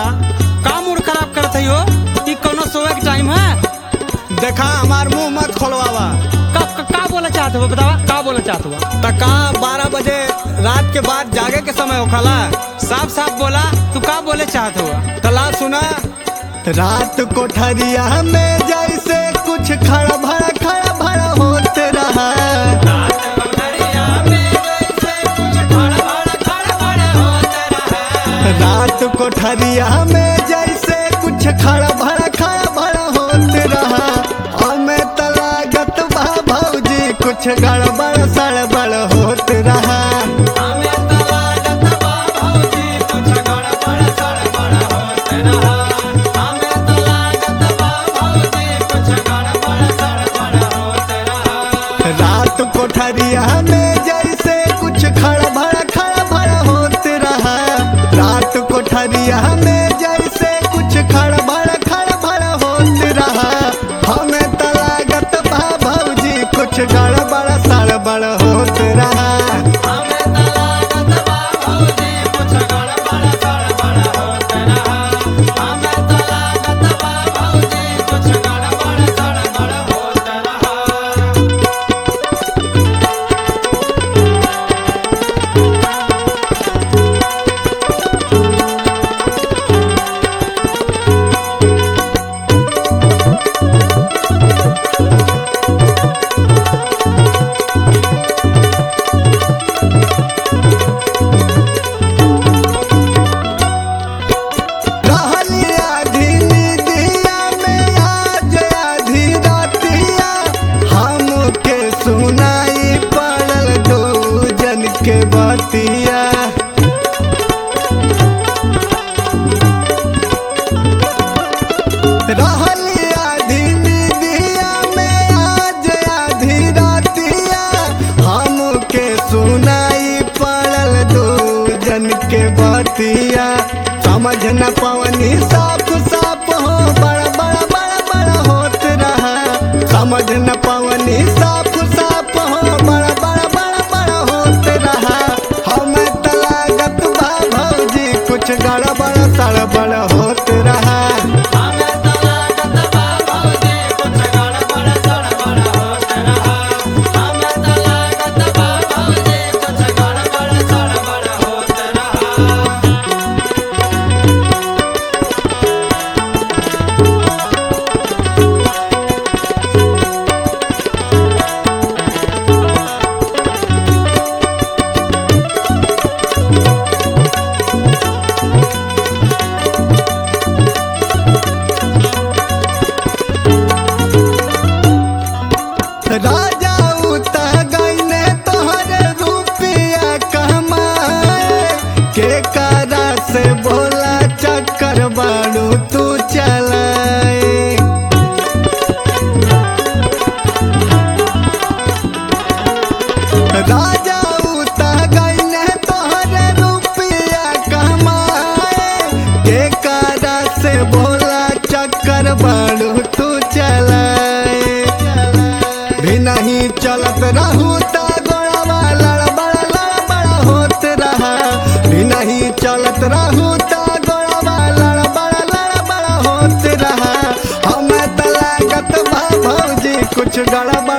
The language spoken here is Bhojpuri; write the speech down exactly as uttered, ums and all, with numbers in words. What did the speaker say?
बा। का मूड खराब करत है हो? ई कोनो सोए के टाइम है? देखा हमार मुंह मत खोलवावा। का का, का बोले चाहत हो बतावा, का बोले चाहत हो? त का बारह बजे रात के बाद जागे के समय होखला। साफ साफ बोला, तू का बोले चाहत हो? तला सुना, रात कोठरिया में जैसे कुछ खड़ा भड़ा खड़ा भड़ा होते रहा। रात कोठरिया में जैसे कुछ खड़ा भड़ा खड़ा भड़ा होते रहा। हमें तो लागत बा भौजी कुछ गड़बड़ सड़बड़ होते रहा। रात कोठरिया में जैसे कुछ खड़ा भड़ा खड़ा भड़ा होते रहा। रात कोठरिया में जैसे कुछ खड़ा भड़ा खड़ा भड़ा होते रहा। हमें तो लागत बा भौजी कुछ गड़बड़ सड़बड़ होते रहा। के बतिया रहली आधी निदिया में आज आधी रातिया। हमके सुनाई पड़ल दो जन के बतिया। समझ न पवनी साफ साफ हो बड़ा बड़ा बड़ा बड़ा होत रहा। समझ न पवनी साफ साफ हो बड़ा बड़ा बड़ा बड़ा होत रहा। हमें तो लागत बा भौजी कुछ गड़बड़ सड़बड़ होत रहा। राजा उता गईने तोहरे रुपया कमाए। के कारा से बोला चक्कर बाड़ू तू चलाए। राजा उता गईने तोहरे रुपया कमाए। के कारा से बोला चक्कर बाड़ू तू चलाए। भी नहीं चलत रहू ता गोड़वा लड़बड़ लड़बड़ होत रहा। भी नहीं चलत रहू ता गोड़वा लड़बड़ लड़बड़ होत रहा। हमें तो लागत बा भौजी कुछ गड़बड़